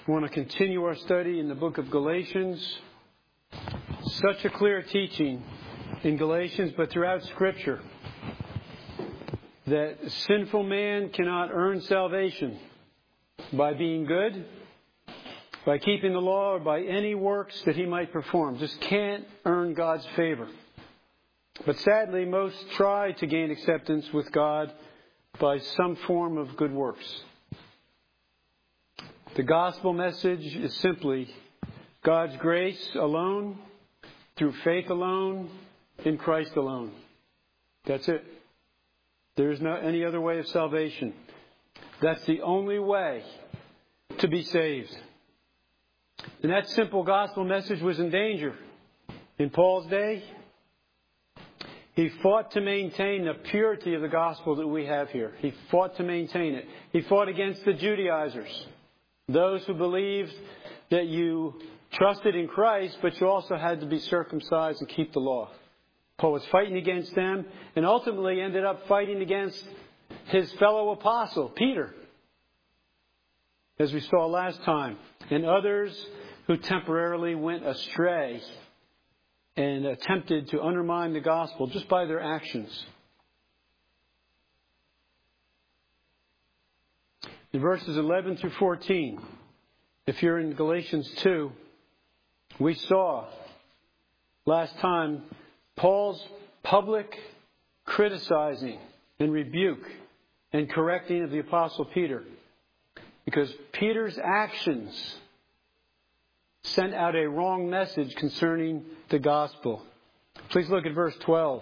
We want to continue our study in the book of Galatians. Such a clear teaching in Galatians, but throughout Scripture, that sinful man cannot earn salvation by being good, by keeping the law, or by any works that he might perform. Just can't earn God's favor. But sadly, most try to gain acceptance with God by some form of good works. The gospel message is simply God's grace alone, through faith alone, in Christ alone. That's it. There is not any other way of salvation. That's the only way to be saved. And that simple gospel message was in danger. In Paul's day, he fought to maintain the purity of the gospel that we have here. He fought to maintain it. He fought against the Judaizers. Those who believed that you trusted in Christ, but you also had to be circumcised and keep the law. Paul was fighting against them and ultimately ended up fighting against his fellow apostle, Peter, as we saw last time, and others who temporarily went astray and attempted to undermine the gospel just by their actions. In verses 11 through 14, if you're in Galatians 2, we saw last time Paul's public criticizing and rebuke and correcting of the Apostle Peter. Because Peter's actions sent out a wrong message concerning the gospel. Please look at verse 12.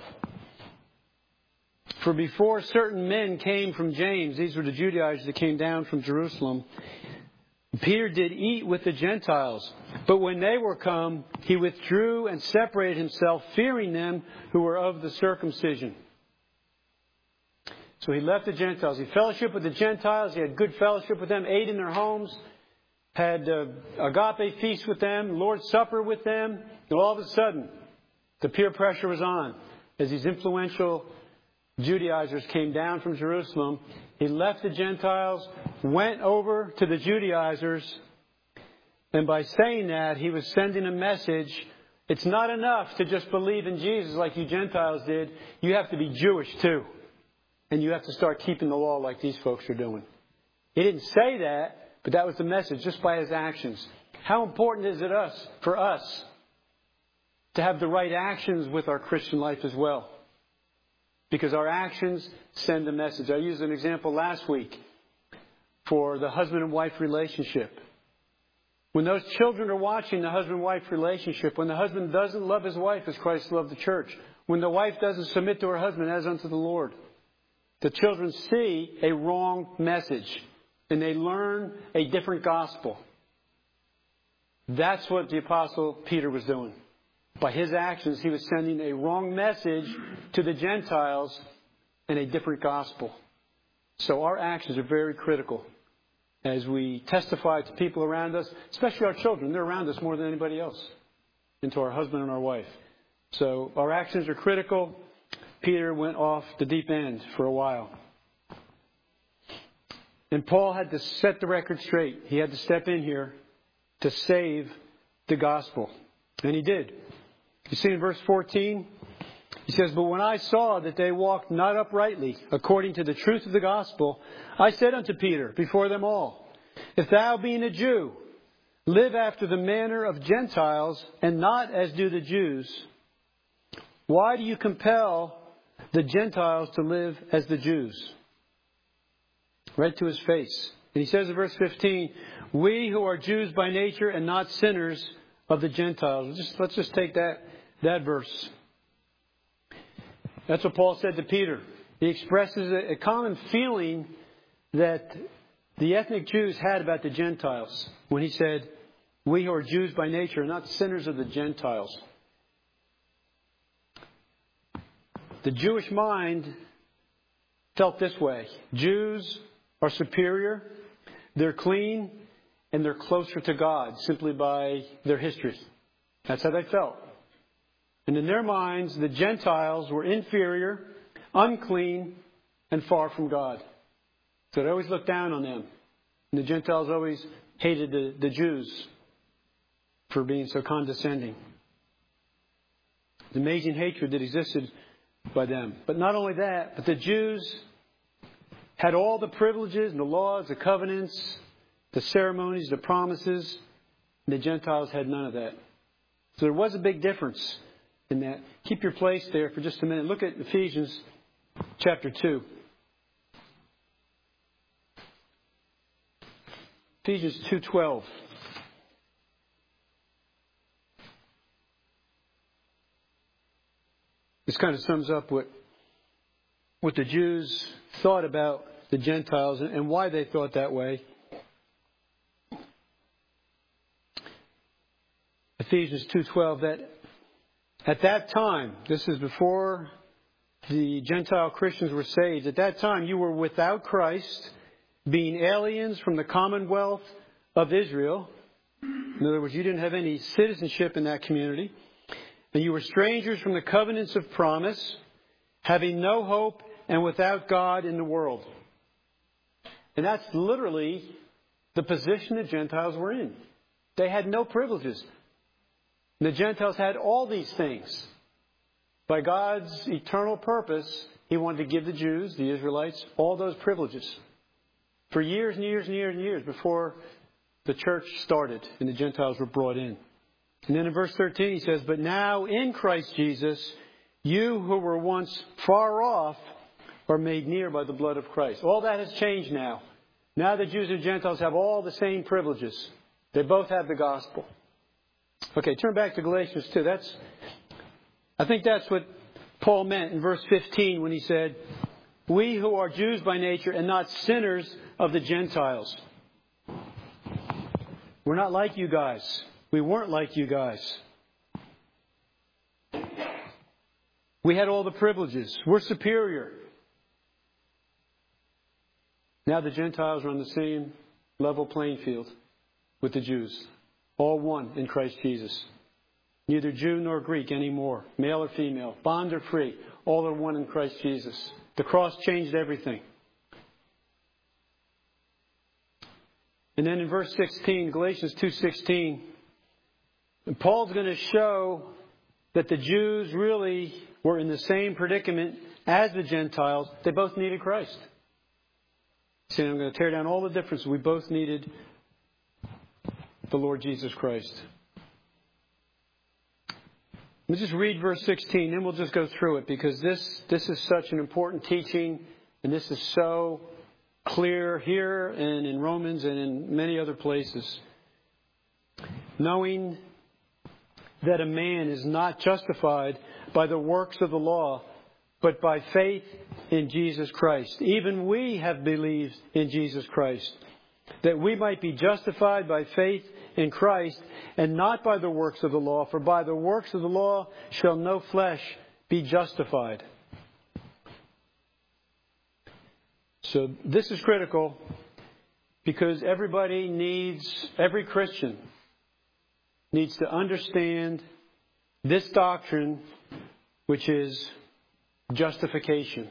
For before certain men came from James, these were the Judaizers that came down from Jerusalem, Peter did eat with the Gentiles. But when they were come, he withdrew and separated himself, fearing them who were of the circumcision. So he left the Gentiles. He fellowshiped with the Gentiles. He had good fellowship with them, ate in their homes, had agape feast with them, Lord's Supper with them. And all of a sudden, the peer pressure was on as these influential Judaizers came down from Jerusalem. He left the Gentiles, went over to the Judaizers, and by saying that, he was sending a message. It's not enough to just believe in Jesus like you Gentiles did. You have to be Jewish too. And you have to start keeping the law like these folks are doing. He didn't say that, but that was the message just by his actions. How important is it for us to have the right actions with our Christian life as well? Because our actions send a message. I used an example last week for the husband and wife relationship. When those children are watching the husband and wife relationship, when the husband doesn't love his wife as Christ loved the church, when the wife doesn't submit to her husband as unto the Lord, the children see a wrong message and they learn a different gospel. That's what the Apostle Peter was doing. By his actions, he was sending a wrong message to the Gentiles and a different gospel. So our actions are very critical as we testify to people around us, especially our children. They're around us more than anybody else, and to our husband and our wife. So our actions are critical. Peter went off the deep end for a while. And Paul had to set the record straight. He had to step in here to save the gospel. And he did. You see in verse 14, he says, But when I saw that they walked not uprightly, according to the truth of the gospel, I said unto Peter before them all, If thou, being a Jew, live after the manner of Gentiles, and not as do the Jews, why do you compel the Gentiles to live as the Jews? Right to his face. And he says in verse 15, We who are Jews by nature and not sinners of the Gentiles. Let's just take that verse. That's what Paul said to Peter. He expresses a common feeling that the ethnic Jews had about the Gentiles when he said, We who are Jews by nature are not sinners of the Gentiles. The Jewish mind felt this way. Jews are superior, they're clean, and they're closer to God simply by their history. That's how they felt. And in their minds, the Gentiles were inferior, unclean, and far from God. So they always looked down on them. And the Gentiles always hated the Jews for being so condescending. The amazing hatred that existed by them. But not only that, but the Jews had all the privileges and the laws, the covenants, the ceremonies, the promises. And the Gentiles had none of that. So there was a big difference in that. Keep your place there for just a minute. Look at Ephesians chapter 2. Ephesians 2:12. This kind of sums up what the Jews thought about the Gentiles and why they thought that way. Ephesians 2:12, that at that time, this is before the Gentile Christians were saved, at that time you were without Christ, being aliens from the commonwealth of Israel. In other words, you didn't have any citizenship in that community. And you were strangers from the covenants of promise, having no hope and without God in the world. And that's literally the position the Gentiles were in. They had no privileges. The Gentiles had all these things. By God's eternal purpose, He wanted to give the Jews, the Israelites, all those privileges. For years and years and years and years before the church started and the Gentiles were brought in. And then in verse 13 he says, but now in Christ Jesus, you who were once far off are made near by the blood of Christ. All that has changed now. Now the Jews and Gentiles have all the same privileges. They both have the gospel. Okay, turn back to Galatians 2. I think that's what Paul meant in verse 15 when he said, we who are Jews by nature and not sinners of the Gentiles. We're not like you guys. We weren't like you guys. We had all the privileges. We're superior. Now the Gentiles are on the same level playing field with the Jews. All one in Christ Jesus. Neither Jew nor Greek anymore. Male or female. Bond or free. All are one in Christ Jesus. The cross changed everything. And then in verse 16, Galatians 2:16, Paul's going to show that the Jews really were in the same predicament as the Gentiles. They both needed Christ. See, I'm going to tear down all the differences. We both needed the Lord Jesus Christ. Let's just read verse 16, then we'll just go through it, because this is such an important teaching, and this is so clear here and in Romans and in many other places. Knowing that a man is not justified by the works of the law, but by faith in Jesus Christ. Even we have believed in Jesus Christ, that we might be justified by faith in Christ, and not by the works of the law. For by the works of the law shall no flesh be justified. So this is critical, because every Christian needs to understand this doctrine, which is justification.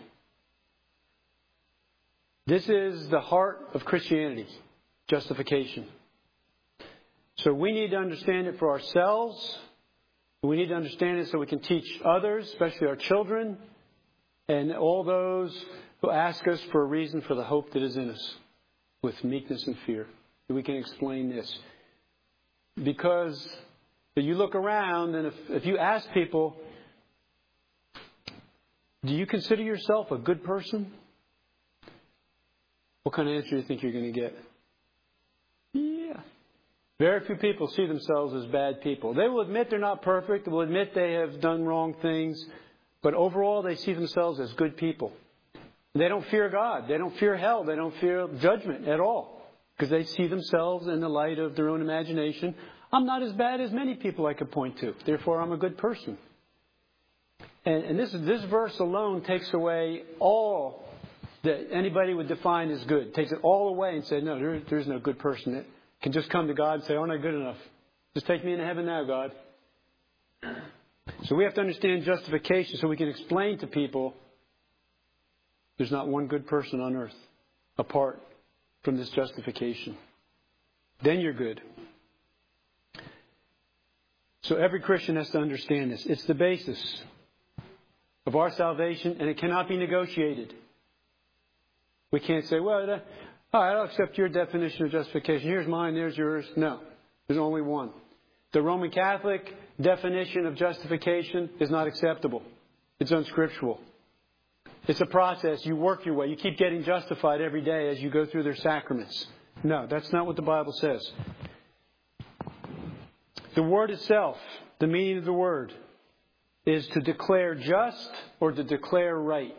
This is the heart of Christianity, justification. So we need to understand it for ourselves. We need to understand it so we can teach others, especially our children, and all those who ask us for a reason for the hope that is in us, with meekness and fear. And we can explain this. Because if you look around, and if you ask people, do you consider yourself a good person? What kind of answer do you think you're going to get? Yeah. Very few people see themselves as bad people. They will admit they're not perfect. They will admit they have done wrong things. But overall, they see themselves as good people. They don't fear God. They don't fear hell. They don't fear judgment at all. Because they see themselves in the light of their own imagination. I'm not as bad as many people I could point to. Therefore, I'm a good person. And this verse alone takes away all that anybody would define as good. Takes it all away and say, no, there's no good person that can just come to God and say, I'm not good enough. Just take me into heaven now, God. So we have to understand justification so we can explain to people there's not one good person on earth apart from this justification. Then you're good. So every Christian has to understand this. It's the basis of our salvation, and it cannot be negotiated. We can't say, well, I'll accept your definition of justification. Here's mine, there's yours. No, there's only one. The Roman Catholic definition of justification is not acceptable. It's unscriptural. It's a process. You work your way. You keep getting justified every day as you go through their sacraments. No, that's not what the Bible says. The word itself, the meaning of the word, is to declare just or to declare right.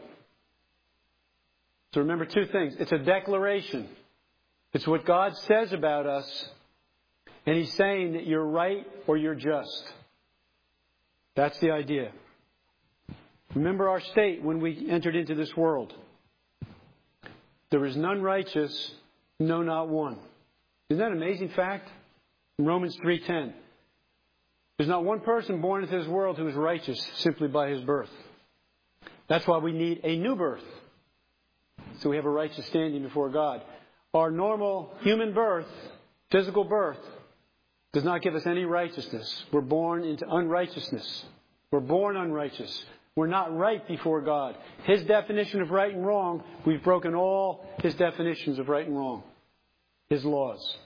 So remember two things. It's a declaration. It's what God says about us. And He's saying that you're right or you're just. That's the idea. Remember our state when we entered into this world. There is none righteous, no, not one. Isn't that an amazing fact? In Romans 3:10. There's not one person born into this world who is righteous simply by his birth. That's why we need a new birth. So we have a righteous standing before God. Our normal human birth, physical birth, does not give us any righteousness. We're born into unrighteousness. We're born unrighteous. We're not right before God. His definition of right and wrong, we've broken all His definitions of right and wrong. His laws.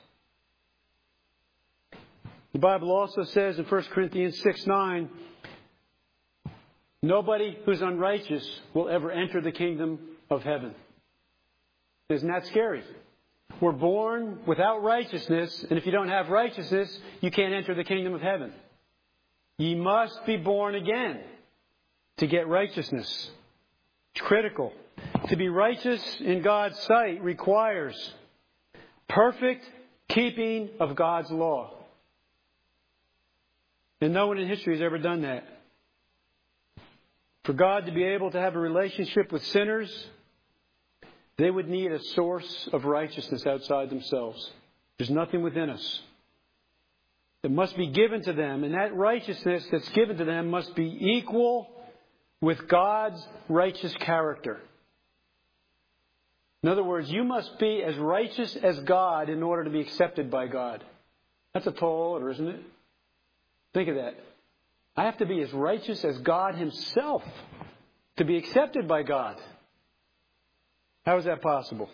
The Bible also says in 1 Corinthians 6:9, nobody who's unrighteous will ever enter the kingdom of heaven. Isn't that scary? We're born without righteousness, and if you don't have righteousness, you can't enter the kingdom of heaven. Ye must be born again to get righteousness. It's critical. To be righteous in God's sight requires perfect keeping of God's law. And no one in history has ever done that. For God to be able to have a relationship with sinners, they would need a source of righteousness outside themselves. There's nothing within us. It must be given to them, and that righteousness that's given to them must be equal with God's righteous character. In other words, you must be as righteous as God in order to be accepted by God. That's a tall order, isn't it? Think of that. I have to be as righteous as God Himself to be accepted by God. How is that possible?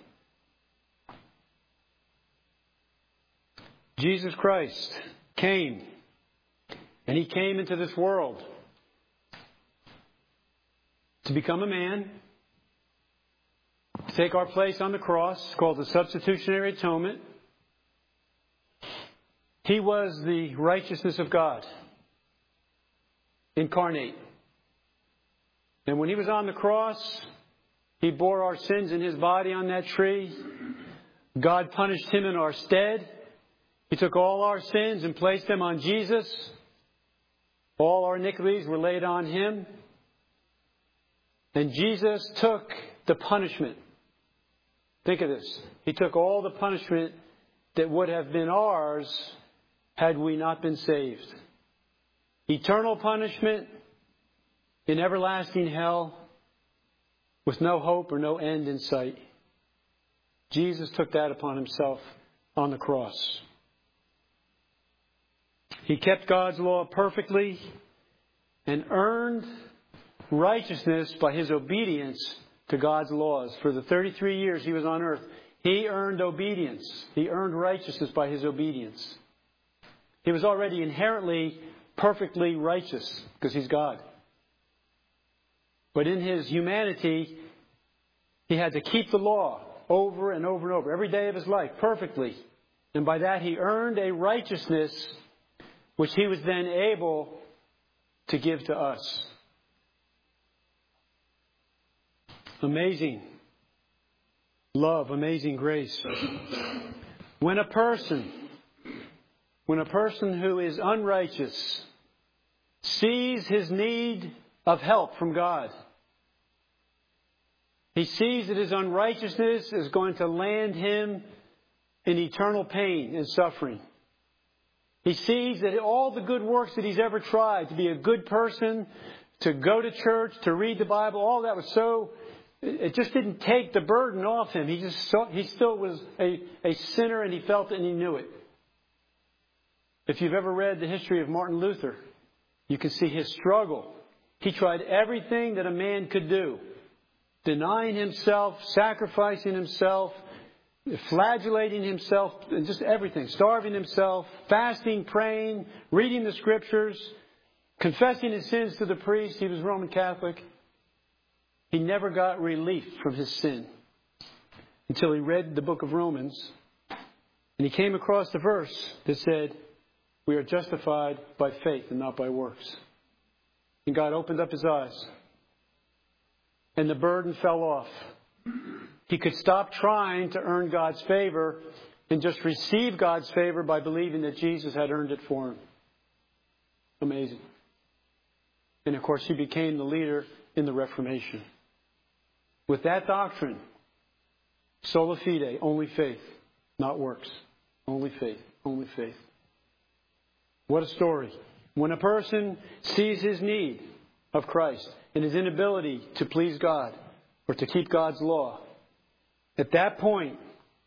Jesus Christ came, and He came into this world to become a man, to take our place on the cross, called the substitutionary atonement. He was the righteousness of God, incarnate. And when He was on the cross, He bore our sins in His body on that tree. God punished Him in our stead. He took all our sins and placed them on Jesus. All our iniquities were laid on Him. And Jesus took the punishment. Think of this. He took all the punishment that would have been ours had we not been saved. Eternal punishment in everlasting hell with no hope or no end in sight. Jesus took that upon Himself on the cross. He kept God's law perfectly and earned righteousness by His obedience to God's laws. For the 33 years He was on earth, He earned obedience. He earned righteousness by His obedience. He was already inherently perfectly righteous because He's God. But in His humanity, He had to keep the law over and over and over, every day of His life, perfectly. And by that He earned a righteousness which He was then able to give to us. Amazing love, amazing grace. When a person who is unrighteous sees his need of help from God, he sees that his unrighteousness is going to land him in eternal pain and suffering. He sees that all the good works that he's ever tried, to be a good person, to go to church, to read the Bible, all that was so it just didn't take the burden off him. He still was a sinner, and he felt it and he knew it. If you've ever read the history of Martin Luther, you can see his struggle. He tried everything that a man could do. Denying himself, sacrificing himself, flagellating himself, and just everything. Starving himself, fasting, praying, reading the scriptures, confessing his sins to the priest. He was Roman Catholic. He never got relief from his sin until he read the book of Romans. And he came across the verse that said, we are justified by faith and not by works. And God opened up his eyes. And the burden fell off. He could stop trying to earn God's favor and just receive God's favor by believing that Jesus had earned it for him. Amazing. And of course, he became the leader in the Reformation. With that doctrine, sola fide, only faith, not works. Only faith, only faith. What a story. When a person sees his need of Christ and his inability to please God or to keep God's law, at that point,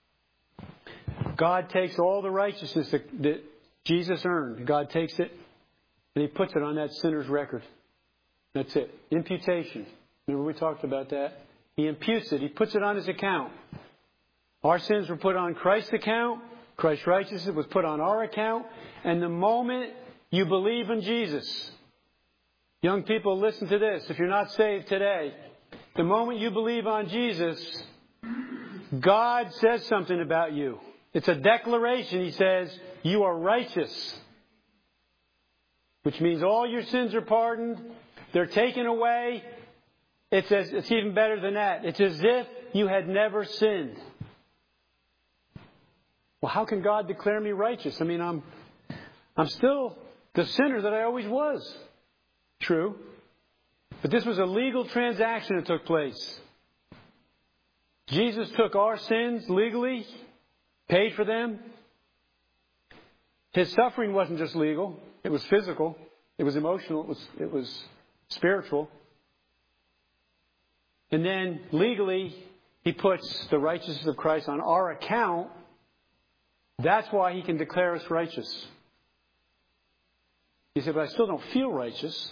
God takes all the righteousness that Jesus earned. God takes it and he puts it on that sinner's record. That's it. Imputation. Remember we talked about that? He imputes it. He puts it on his account. Our sins were put on Christ's account. Christ's righteousness was put on our account. And the moment you believe in Jesus, young people, listen to this. If you're not saved today, the moment you believe on Jesus, God says something about you. It's a declaration. He says, you are righteous. Which means all your sins are pardoned. They're taken away. It's even better than that. It's as if you had never sinned. Well, how can God declare me righteous? I mean, I'm still the sinner that I always was. True. But this was a legal transaction that took place. Jesus took our sins legally, paid for them. His suffering wasn't just legal. It was physical. It was emotional. It was spiritual. And then legally, he puts the righteousness of Christ on our account. That's why he can declare us righteous. You say, but I still don't feel righteous.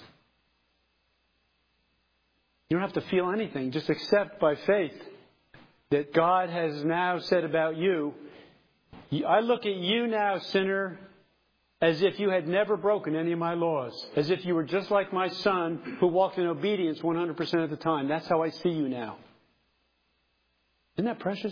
You don't have to feel anything. Just accept by faith that God has now said about you. I look at you now, sinner, as if you had never broken any of my laws. As if you were just like my son who walked in obedience 100% of the time. That's how I see you now. Isn't that precious?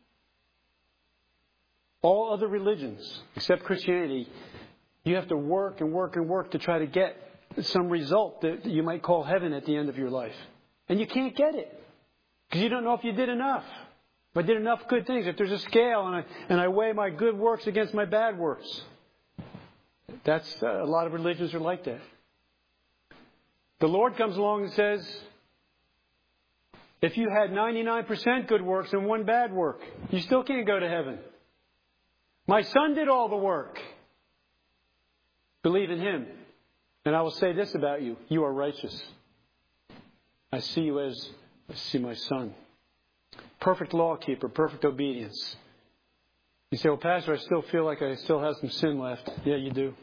All other religions, except Christianity, you have to work and work and work to try to get some result that you might call heaven at the end of your life. And you can't get it. Because you don't know if you did enough. If I did enough good things. If there's a scale and I weigh my good works against my bad works. That's a lot of religions are like that. The Lord comes along and says, if you had 99% good works and one bad work, you still can't go to heaven. My son did all the work. Believe in him. And I will say this about you. You are righteous. I see you as I see my son. Perfect law keeper, perfect obedience. You say, well, Pastor, I still feel like I still have some sin left. Yeah, you do.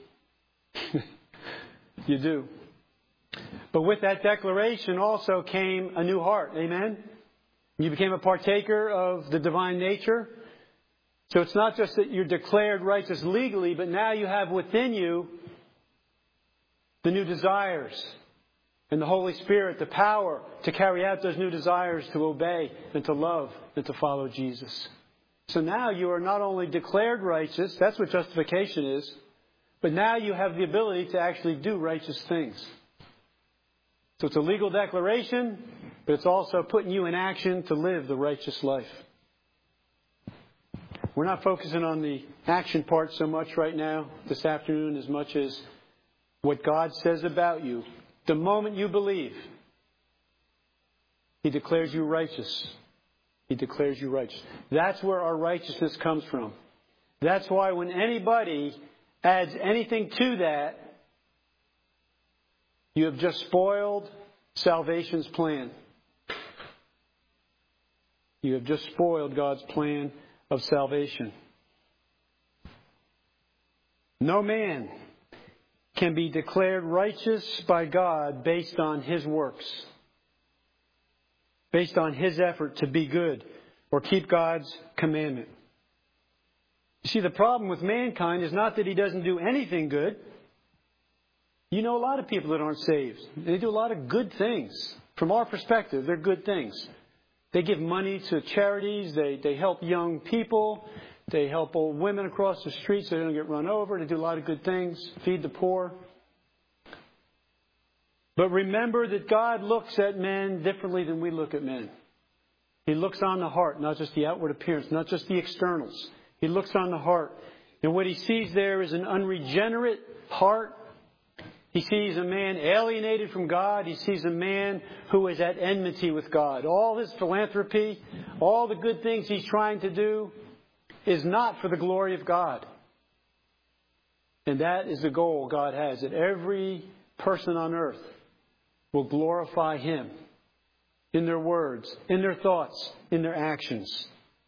You do. But with that declaration also came a new heart. Amen? You became a partaker of the divine nature. So it's not just that you're declared righteous legally, but now you have within you the new desires and the Holy Spirit, the power to carry out those new desires, to obey and to love and to follow Jesus. So now you are not only declared righteous, that's what justification is, but now you have the ability to actually do righteous things. So it's a legal declaration, but it's also putting you in action to live the righteous life. We're not focusing on the action part so much right now, this afternoon, as much as what God says about you. The moment you believe, He declares you righteous. He declares you righteous. That's where our righteousness comes from. That's why when anybody adds anything to that, you have just spoiled salvation's plan. You have just spoiled God's plan of salvation. No man can be declared righteous by God based on his works, based on his effort to be good or keep God's commandment. You see, the problem with mankind is not that he doesn't do anything good. You know a lot of people that aren't saved. They do a lot of good things. From our perspective, they're good things. They give money to charities. They help young people. They help old women across the street so they don't get run over. They do a lot of good things. Feed the poor. But remember that God looks at men differently than we look at men. He looks on the heart, not just the outward appearance, not just the externals. He looks on the heart. And what he sees there is an unregenerate heart. He sees a man alienated from God. He sees a man who is at enmity with God. All his philanthropy, all the good things he's trying to do is not for the glory of God. And that is the goal God has, that every person on earth will glorify Him in their words, in their thoughts, in their actions.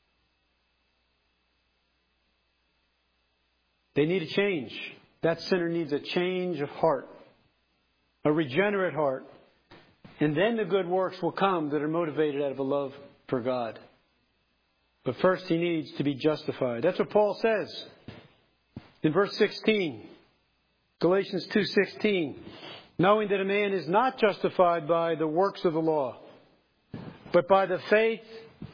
They need a change. That sinner needs a change of heart, a regenerate heart. And then the good works will come that are motivated out of a love for God. But first he needs to be justified. That's what Paul says in verse 16. Galatians 2:16. Knowing that a man is not justified by the works of the law, but by the faith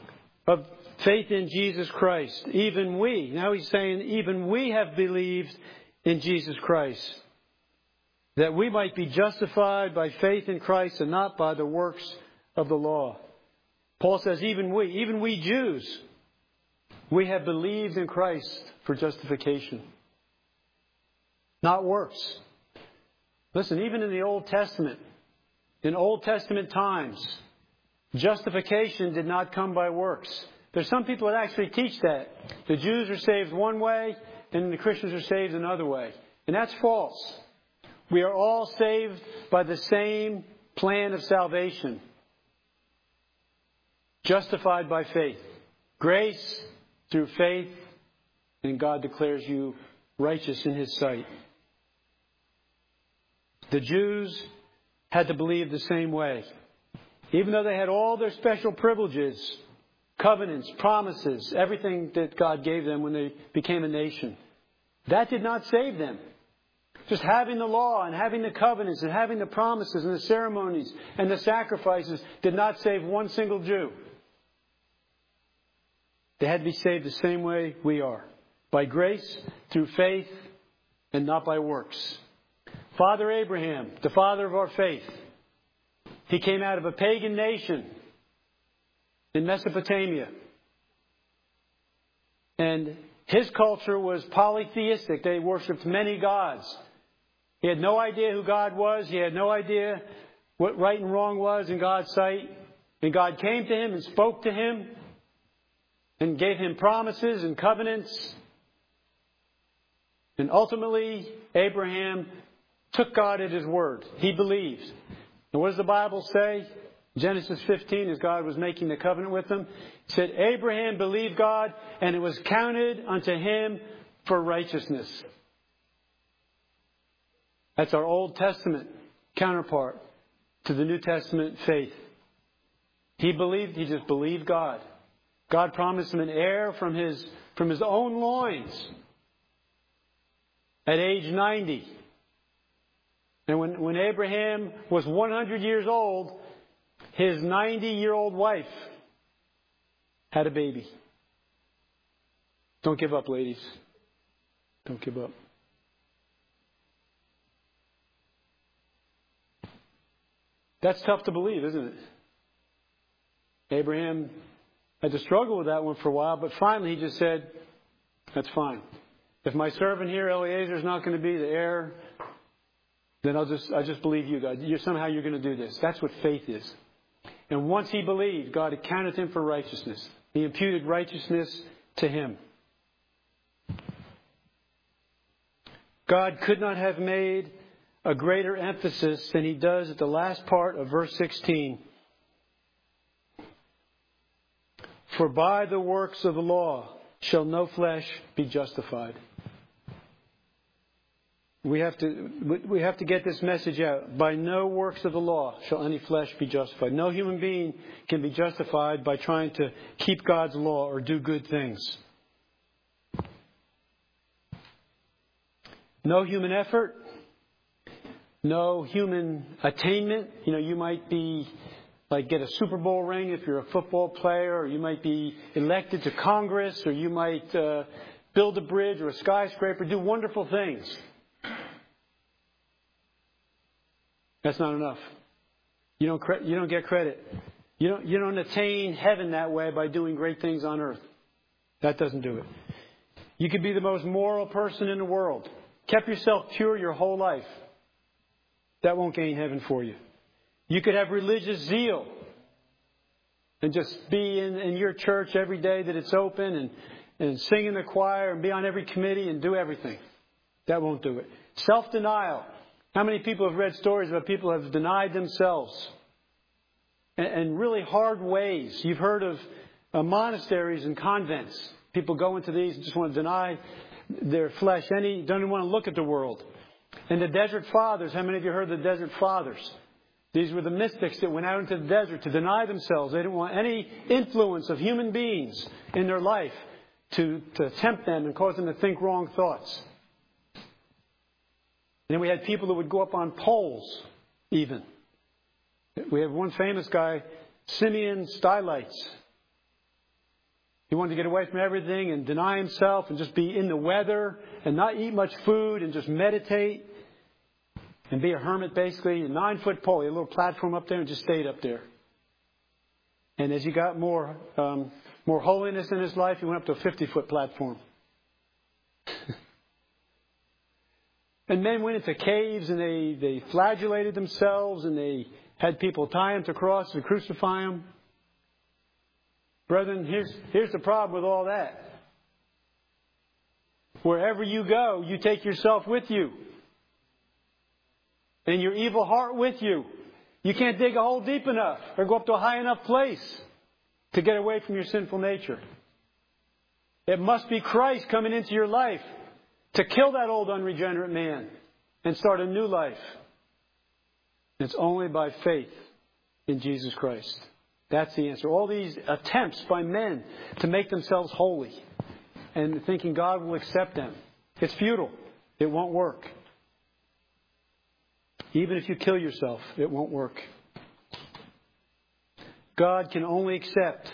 in Jesus Christ. Even we, now he's saying, even we have believed in Jesus Christ, that we might be justified by faith in Christ and not by the works of the law. Paul says, even we Jews, we have believed in Christ for justification, not works. Listen, even in the Old Testament, in Old Testament times, justification did not come by works. There's some people that actually teach that. The Jews are saved one way, and the Christians are saved another way. And that's false. We are all saved by the same plan of salvation. Justified by faith. Grace through faith, and God declares you righteous in His sight. The Jews had to believe the same way. Even though they had all their special privileges, covenants, promises, everything that God gave them when they became a nation, that did not save them. Just having the law and having the covenants and having the promises and the ceremonies and the sacrifices did not save one single Jew. They had to be saved the same way we are. By grace, through faith, and not by works. Father Abraham, the father of our faith, he came out of a pagan nation in Mesopotamia. And his culture was polytheistic. They worshipped many gods. He had no idea who God was. He had no idea what right and wrong was in God's sight. And God came to him and spoke to him and gave him promises and covenants. And ultimately, Abraham took God at His word. He believed. And what does the Bible say? Genesis 15, as God was making the covenant with them, it said, Abraham believed God, and it was counted unto him for righteousness. That's our Old Testament counterpart to the New Testament faith. He just believed God. God promised him an heir from his own loins at age 90. And when Abraham was 100 years old, his 90-year-old wife had a baby. Don't give up, ladies. Don't give up. That's tough to believe, isn't it? Abraham had to struggle with that one for a while, but finally he just said, that's fine. If my servant here, Eliezer, is not going to be the heir, then I just believe you, God. Somehow you're going to do this. That's what faith is. And once he believed, God accounted him for righteousness. He imputed righteousness to him. God could not have made a greater emphasis than He does at the last part of verse 16. For by the works of the law shall no flesh be justified. We have to get this message out. By no works of the law shall any flesh be justified. No human being can be justified by trying to keep God's law or do good things. No human effort. No human attainment. You might be get a Super Bowl ring if you're a football player, or you might be elected to Congress, or you might build a bridge or a skyscraper, do wonderful things. That's not enough. You don't get credit. You don't attain heaven that way by doing great things on earth. That doesn't do it. You could be the most moral person in the world. Kept yourself pure your whole life. That won't gain heaven for you. You could have religious zeal and just be in your church every day that it's open and sing in the choir and be on every committee and do everything. That won't do it. Self-denial. How many people have read stories about people who have denied themselves and really hard ways? You've heard of monasteries and convents. People go into these and just want to deny their flesh. Don't even want to look at the world. And the Desert Fathers. How many of you heard of the Desert Fathers? These were the mystics that went out into the desert to deny themselves. They didn't want any influence of human beings in their life to tempt them and cause them to think wrong thoughts. And then we had people that would go up on poles, even. We have one famous guy, Simeon Stylites. He wanted to get away from everything and deny himself and just be in the weather and not eat much food and just meditate and be a hermit, basically. A 9-foot pole. He had a little platform up there and just stayed up there. And as he got more holiness in his life, he went up to a 50-foot platform. And men went into caves and they flagellated themselves and they had people tie them to crosses and crucify them. Brethren, here's the problem with all that. Wherever you go, you take yourself with you. And your evil heart with you. You can't dig a hole deep enough or go up to a high enough place to get away from your sinful nature. It must be Christ coming into your life to kill that old unregenerate man and start a new life. It's only by faith in Jesus Christ. That's the answer. All these attempts by men to make themselves holy and thinking God will accept them. It's futile. It won't work. Even if you kill yourself, it won't work. God can only accept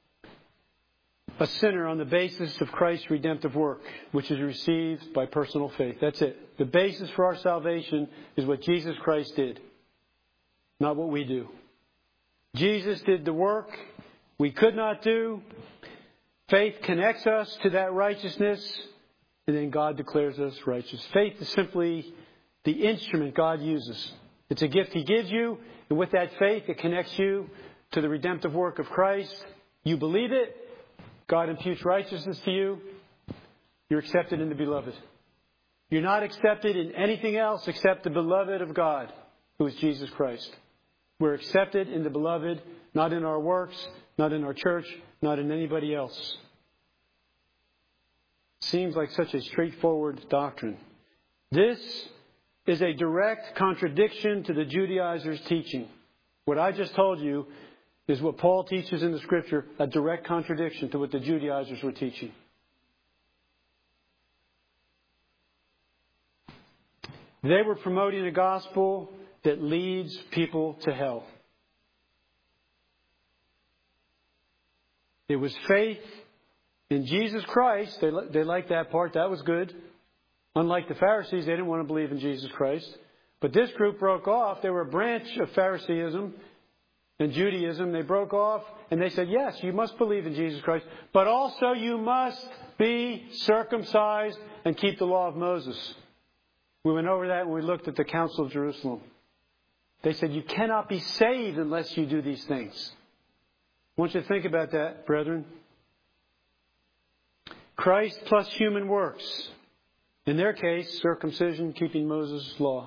a sinner on the basis of Christ's redemptive work, which is received by personal faith. That's it. The basis for our salvation is what Jesus Christ did, not what we do. Jesus did the work we could not do. Faith connects us to that righteousness, and then God declares us righteous. Faith is simply the instrument God uses. It's a gift He gives you, and with that faith, it connects you to the redemptive work of Christ. You believe it. God imputes righteousness to you. You're accepted in the beloved. You're not accepted in anything else except the beloved of God, who is Jesus Christ. We're accepted in the beloved, not in our works, not in our church, not in anybody else. Seems like such a straightforward doctrine. This is a direct contradiction to the Judaizers' teaching. What I just told you is what Paul teaches in the Scripture, a direct contradiction to what the Judaizers were teaching. They were promoting a gospel that leads people to hell. It was faith in Jesus Christ. They liked that part. That was good. Unlike the Pharisees, they didn't want to believe in Jesus Christ. But this group broke off. They were a branch of Phariseeism and Judaism. They broke off and they said, yes, you must believe in Jesus Christ, but also you must be circumcised and keep the law of Moses. We went over that when we looked at the Council of Jerusalem. They said you cannot be saved unless you do these things. I want you to think about that, brethren. Christ plus human works. In their case, circumcision, keeping Moses' law.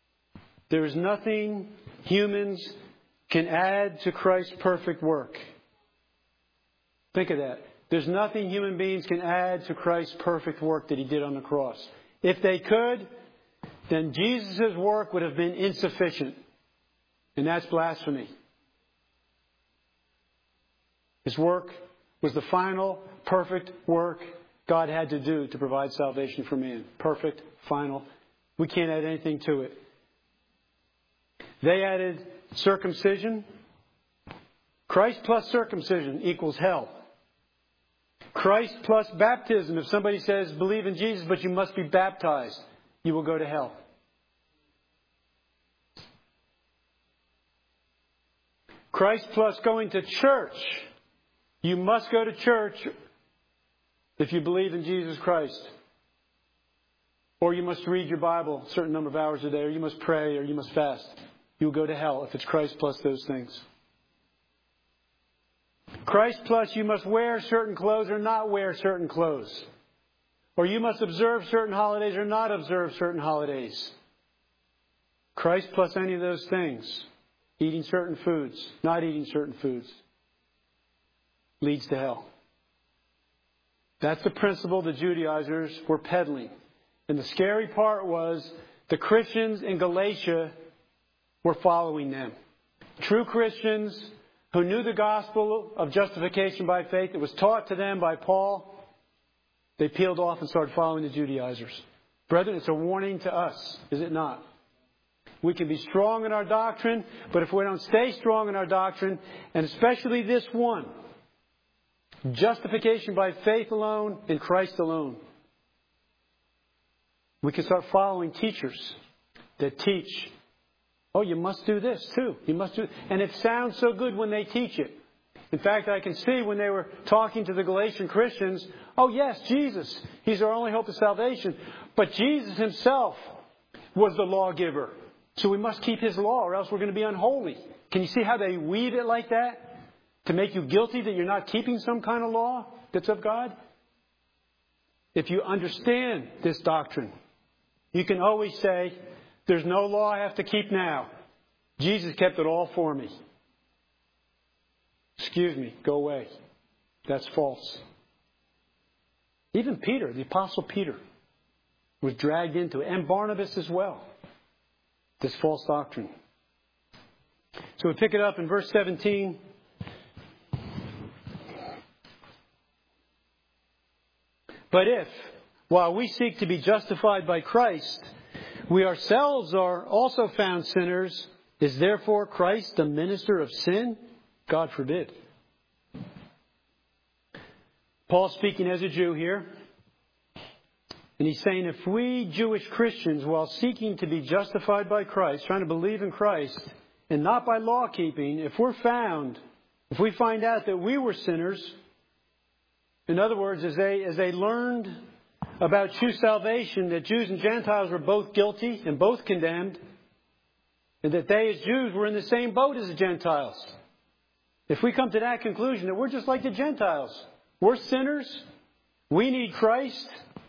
There is nothing humans can add to Christ's perfect work. Think of that. There's nothing human beings can add to Christ's perfect work that He did on the cross. If they could, then Jesus' work would have been insufficient. And that's blasphemy. His work was the final, perfect work God had to do to provide salvation for man. Perfect, final. We can't add anything to it. They added circumcision. Christ plus circumcision equals hell. Christ plus baptism. If somebody says, believe in Jesus, but you must be baptized, you will go to hell. Christ plus going to church. You must go to church if you believe in Jesus Christ. Or you must read your Bible a certain number of hours a day, or you must pray, or you must fast. You will go to hell if it's Christ plus those things. Christ plus you must wear certain clothes or not wear certain clothes. Or you must observe certain holidays or not observe certain holidays. Christ plus any of those things. Eating certain foods, not eating certain foods, leads to hell. That's the principle the Judaizers were peddling. And the scary part was the Christians in Galatia were following them. True Christians who knew the gospel of justification by faith that was taught to them by Paul, they peeled off and started following the Judaizers. Brethren, it's a warning to us, is it not? We can be strong in our doctrine, but if we don't stay strong in our doctrine, and especially this one, justification by faith alone in Christ alone, we can start following teachers that teach, oh, you must do this too. You must do it. And it sounds so good when they teach it. In fact, I can see when they were talking to the Galatian Christians, oh yes, Jesus, He's our only hope of salvation. But Jesus Himself was the lawgiver. So we must keep His law or else we're going to be unholy. Can you see how they weave it like that? To make you guilty that you're not keeping some kind of law that's of God? If you understand this doctrine, you can always say, there's no law I have to keep now. Jesus kept it all for me. Excuse me, go away. That's false. Even Peter, the Apostle Peter, was dragged into it. And Barnabas as well. This false doctrine. So we pick it up in verse 17. But if, while we seek to be justified by Christ, we ourselves are also found sinners, is therefore Christ the minister of sin? God forbid. Paul speaking as a Jew here. And he's saying if we Jewish Christians, while seeking to be justified by Christ, trying to believe in Christ, and not by law keeping, if we find out that we were sinners, in other words, as they learned about true salvation, that Jews and Gentiles were both guilty and both condemned, and that they as Jews were in the same boat as the Gentiles. If we come to that conclusion that we're just like the Gentiles, we're sinners, we need Christ.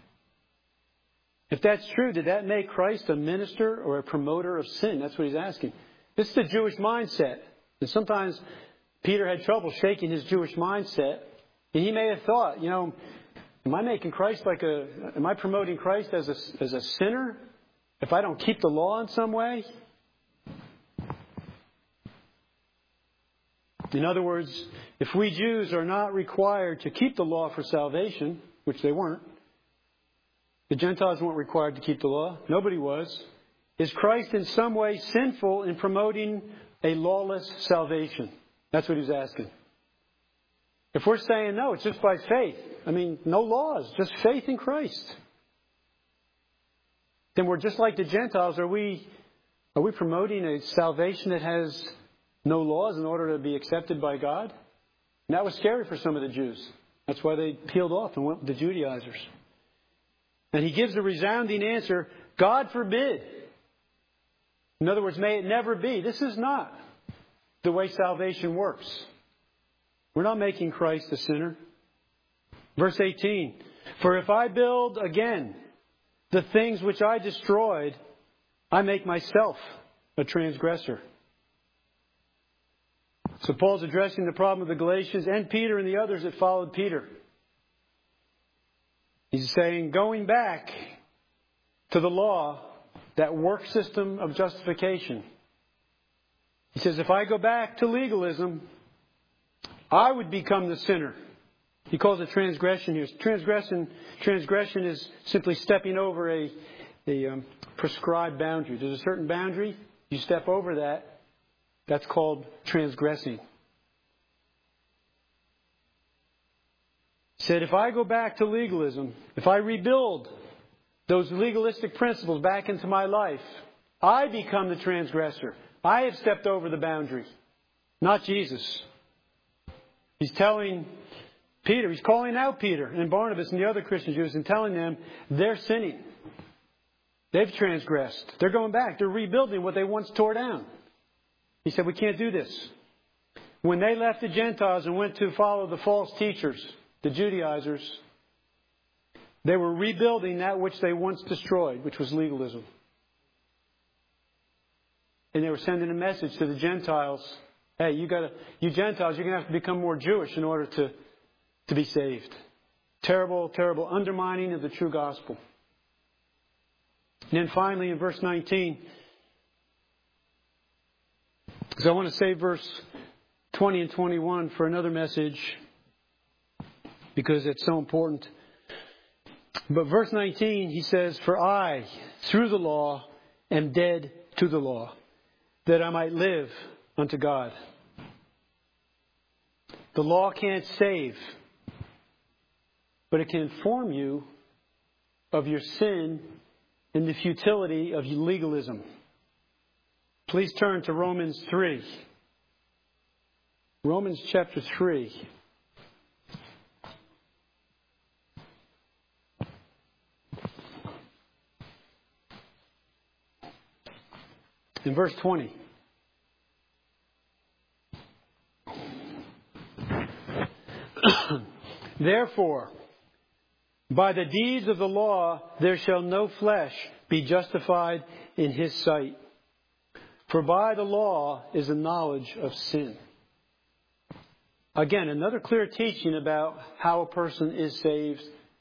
If that's true, did that make Christ a minister or a promoter of sin? That's what he's asking. This is the Jewish mindset. And sometimes Peter had trouble shaking his Jewish mindset. And he may have thought, am I promoting Christ as a sinner if I don't keep the law in some way? In other words, if we Jews are not required to keep the law for salvation, which they weren't, the Gentiles weren't required to keep the law. Nobody was. Is Christ in some way sinful in promoting a lawless salvation? That's what he's asking. If we're saying no, it's just by faith. No laws, just faith in Christ. Then we're just like the Gentiles. Are we promoting a salvation that has no laws in order to be accepted by God? And that was scary for some of the Jews. That's why they peeled off and went with the Judaizers. And he gives a resounding answer, God forbid. In other words, may it never be. This is not the way salvation works. We're not making Christ a sinner. Verse 18, for if I build again the things which I destroyed, I make myself a transgressor. So Paul's addressing the problem of the Galatians and Peter and the others that followed Peter. He's saying, going back to the law, that work system of justification. He says, if I go back to legalism, I would become the sinner. He calls it transgression here. Transgression is simply stepping over a prescribed boundary. There's a certain boundary. You step over that. That's called transgressing. He said, if I go back to legalism, if I rebuild those legalistic principles back into my life, I become the transgressor. I have stepped over the boundary, not Jesus. He's telling Peter, he's calling out Peter and Barnabas and the other Christian Jews and telling them they're sinning. They've transgressed. They're going back. They're rebuilding what they once tore down. He said, we can't do this. When they left the Gentiles and went to follow the false teachers, the Judaizers, they were rebuilding that which they once destroyed, which was legalism. And they were sending a message to the Gentiles. Hey, you Gentiles, you're going to have to become more Jewish in order to be saved. Terrible, terrible undermining of the true gospel. And then finally in verse 19, because I want to save verse 20 and 21 for another message, because it's so important. But verse 19, he says, for I, through the law, am dead to the law, that I might live unto God. The law can't save, but it can inform you of your sin and the futility of legalism. Please turn to Romans 3. Romans chapter 3. In verse 20. Therefore, by the deeds of the law, there shall no flesh be justified in his sight. For by the law is the knowledge of sin. Again, another clear teaching about how a person is saved.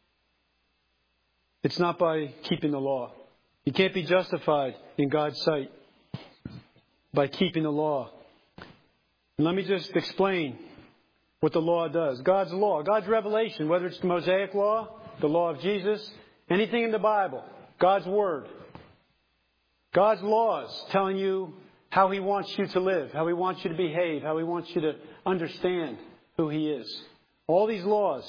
It's not by keeping the law. You can't be justified in God's sight by keeping the law. And let me just explain what the law does. God's law, God's revelation, whether it's the Mosaic law, the law of Jesus, anything in the Bible, God's Word. God's laws telling you how He wants you to live, how He wants you to behave, how He wants you to understand who He is. All these laws,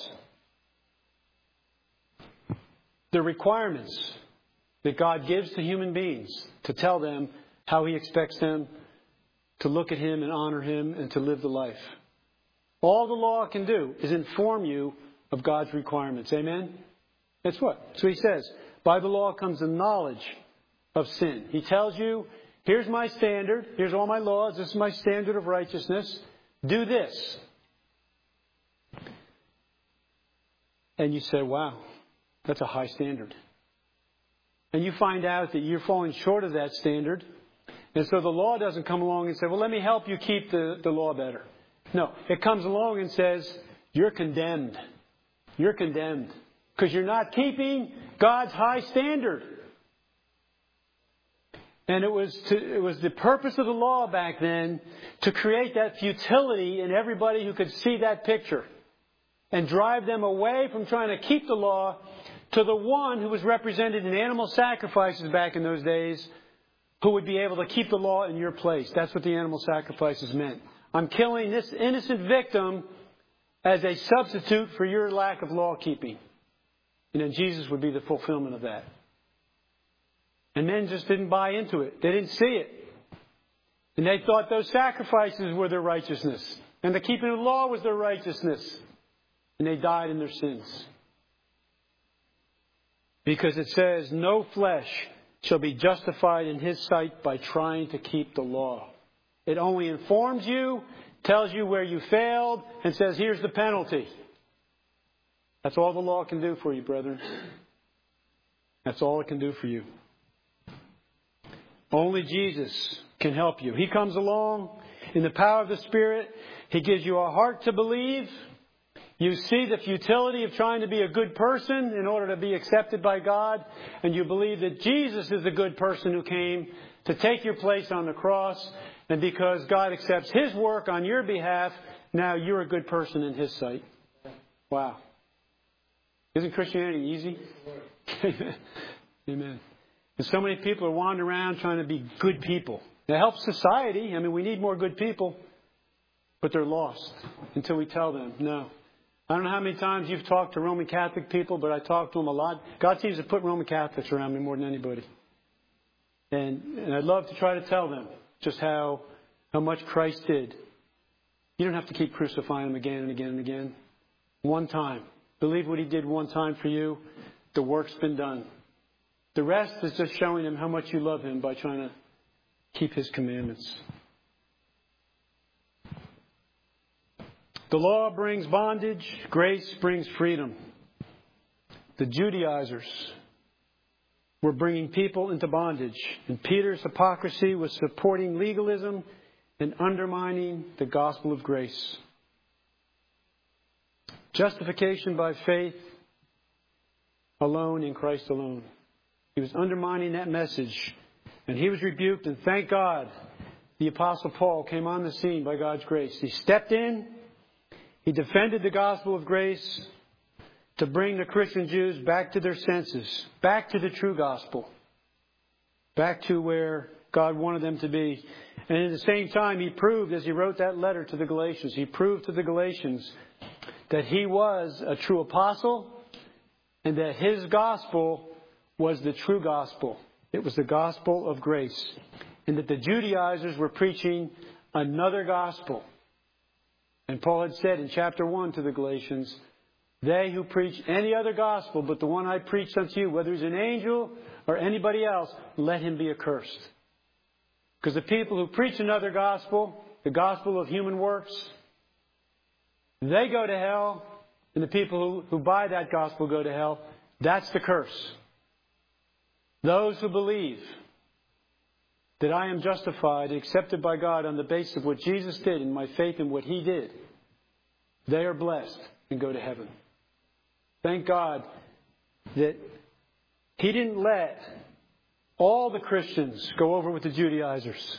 the requirements that God gives to human beings to tell them how He expects them to look at Him and honor Him and to live the life. All the law can do is inform you of God's requirements. Amen? That's what? So He says, by the law comes the knowledge of sin. He tells you, here's my standard. Here's all my laws. This is my standard of righteousness. Do this. And you say, wow, that's a high standard. And you find out that you're falling short of that standard. And so the law doesn't come along and say, well, let me help you keep the law better. No, it comes along and says, you're condemned. You're condemned. Because you're not keeping God's high standard. And it was the purpose of the law back then to create that futility in everybody who could see that picture. And drive them away from trying to keep the law to the one who was represented in animal sacrifices back in those days, who would be able to keep the law in your place. That's what the animal sacrifices meant. I'm killing this innocent victim as a substitute for your lack of law keeping. And then Jesus would be the fulfillment of that. And men just didn't buy into it. They didn't see it. And they thought those sacrifices were their righteousness. And the keeping of the law was their righteousness. And they died in their sins. Because it says, no flesh shall be justified in His sight by trying to keep the law. It only informs you, tells you where you failed, and says, here's the penalty. That's all the law can do for you, brethren. That's all it can do for you. Only Jesus can help you. He comes along in the power of the Spirit. He gives you a heart to believe. You see the futility of trying to be a good person in order to be accepted by God. And you believe that Jesus is the good person who came to take your place on the cross. And because God accepts His work on your behalf, now you're a good person in His sight. Wow. Isn't Christianity easy? Amen. And so many people are wandering around trying to be good people. It helps society. I mean, we need more good people. But they're lost until we tell them, no. I don't know how many times you've talked to Roman Catholic people, but I talk to them a lot. God seems to put Roman Catholics around me more than anybody. And I'd love to try to tell them just how much Christ did. You don't have to keep crucifying Him again and again and again. One time. Believe what He did one time for you. The work's been done. The rest is just showing Him how much you love Him by trying to keep His commandments. The law brings bondage. Grace brings freedom. The Judaizers were bringing people into bondage. And Peter's hypocrisy was supporting legalism and undermining the gospel of grace. Justification by faith alone in Christ alone. He was undermining that message. And he was rebuked. And thank God the Apostle Paul came on the scene by God's grace. He stepped in. He defended the gospel of grace to bring the Christian Jews back to their senses, back to the true gospel, back to where God wanted them to be. And at the same time, he proved, as he wrote that letter to the Galatians, he proved to the Galatians that he was a true apostle and that his gospel was the true gospel. It was the gospel of grace. And that the Judaizers were preaching another gospel. And Paul had said in chapter 1 to the Galatians, they who preach any other gospel but the one I preached unto you, whether he's an angel or anybody else, let him be accursed. Because the people who preach another gospel, the gospel of human works, they go to hell. And the people who buy that gospel go to hell. That's the curse. Those who believe that I am justified, accepted by God on the basis of what Jesus did and my faith in what He did, they are blessed and go to heaven. Thank God that He didn't let all the Christians go over with the Judaizers.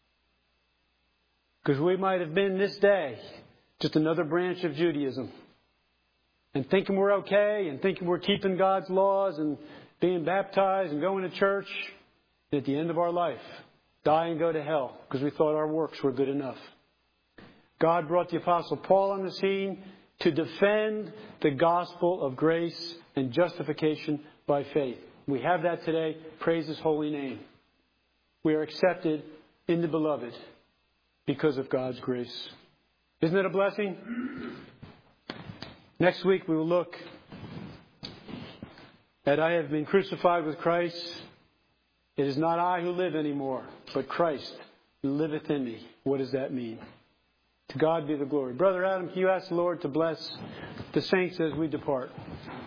Because we might have been this day just another branch of Judaism. And thinking we're okay and thinking we're keeping God's laws and being baptized and going to church. And at the end of our life, die and go to hell because we thought our works were good enough. God brought the Apostle Paul on the scene to defend the gospel of grace and justification by faith. We have that today. Praise His holy name. We are accepted in the beloved because of God's grace. Isn't it a blessing? Next week we will look at I have been crucified with Christ. It is not I who live anymore, but Christ who liveth in me. What does that mean? To God be the glory. Brother Adam, can you ask the Lord to bless the saints as we depart?